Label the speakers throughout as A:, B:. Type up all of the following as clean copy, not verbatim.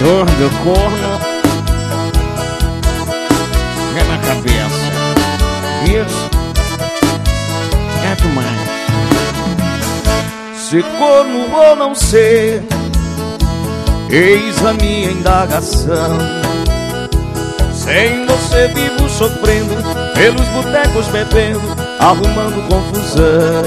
A: Dor do corno é na cabeça. Isso é demais. Se corno ou não ser, eis a minha indagação. Sem você vivo sofrendo, pelos botecos bebendo, arrumando confusão.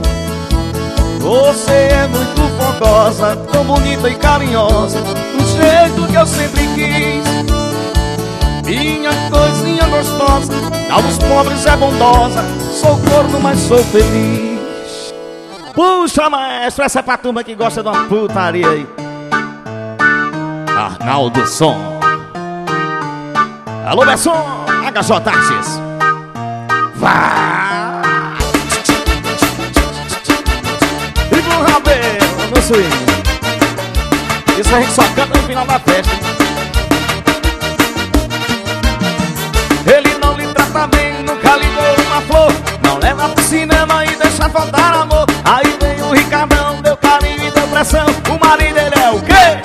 A: Você é muito fogosa, tão bonita e carinhosa, do jeito que eu sempre quis. Minha coisinha gostosa, aos pobres é bondosa, sou corno, mas sou feliz. Puxa, maestro, essa é pra turma que gosta de uma putaria aí. Arnaldo Som. Alô, Besson, HJ Artes. Vai! E com o rabelo no swing. Isso a gente só canta no final da festa. Ele não lhe trata bem, nunca lhe deu uma flor, não leva pro cinema e deixa faltar amor. Aí vem o Ricardão, deu carinho e deu pressão. O marido dele é o quê?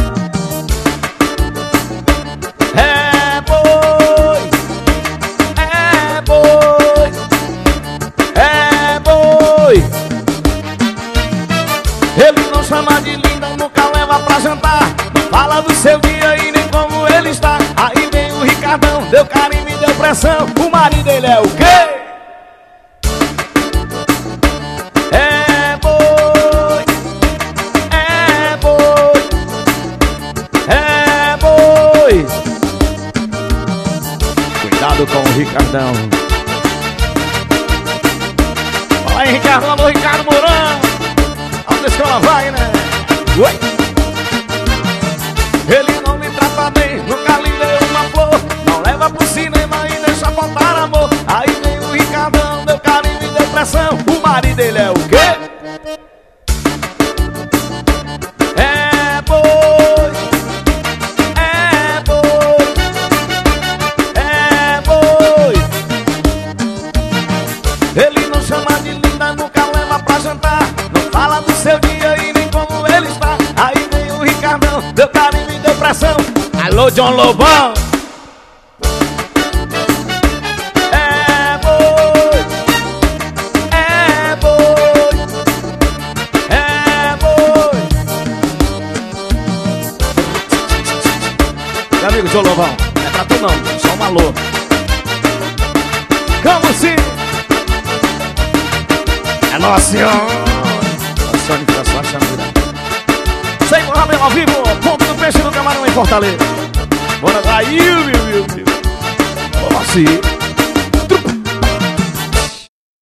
A: É boi, é boi, é boi. Ele não chama de linda, nunca leva pra jantar, não fala do seu dia e nem como ele está. Aí vem o Ricardão, deu carinho e deu pressão. O marido dele é o quê? É boi, é boi, é boi. Cuidado com o Ricardão. Fala aí, Ricardo, alô, Ricardo Mourão. Onde a escola vai, né? Oi. Ele não me trata bem, nunca lhe deu uma flor, não leva pro cinema e deixa faltar amor. Aí vem o Ricardão, deu carinho e deu pressão. O marido dele é o quê? É boi, é boi, é boi. Ele não chama de linda, nunca leva pra jantar, não fala do seu dia e nem como ele está. Aí vem o Ricardão, deu carinho e deu pressão. Alô, John Lobão. É boi, é boi, é boi. Meu amigo John Lobão, não é pra tu não, só um alô. Como se é Nossa Senhora. Nossa Senhora de Coração, Xandura. Sem Rabelo ao vivo, ponto do peixe no camarão em Fortaleza. Bora aí, meu Deus. Como assim?